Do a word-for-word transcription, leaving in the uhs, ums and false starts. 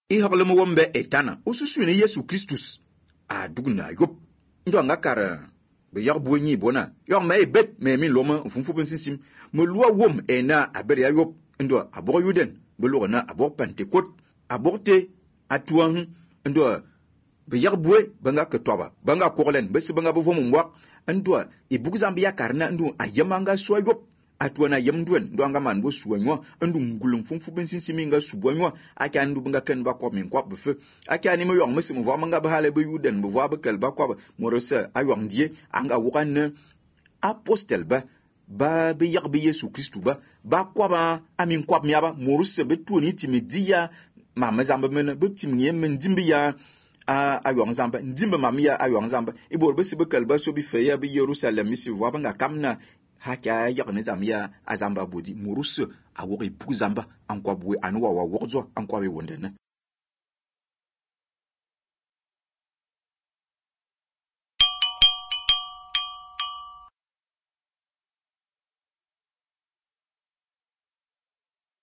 I haglem wombe etana ususu ni Yesu Kristus a dugna yop ndo nga kar be yag buenyi bona yo ma ebet me min loma funfu ben sisim mo lua wom ena aber ya yop ndo abor yuden be lo na abor pentekot aborte atuan ndo be yag bue banga ketwaba banga kolen be sibanga bo fo mwak ndo e bugzambia karna ndo ayamanga so yop atwana yamdwen ndo anga man bo suwanyo ndu ngulum fumfu ben sinsimi nga subwanyo aka ndu bunga ken ba kwa min kwa befe aka ni mo yong mesi mo vwa manga ba hale be yuden bo vwa ba kel ba kwa morose ayong die anga wukan apostel ba ba be yag be Yesu Kristu ba ba kwa ba amin kwa miaba morose be tuni timidia mama zamba men be timnie men dimbiya a ayong zamba ndimba mamia ayong zamba ibor be sibekel ba so bi feya be Jerusalem misi vwa banga kamna haka yakne zamia azamba bodi murusu awoge puzamba ankwa bwe anwa wa wodzo ankwa be wondena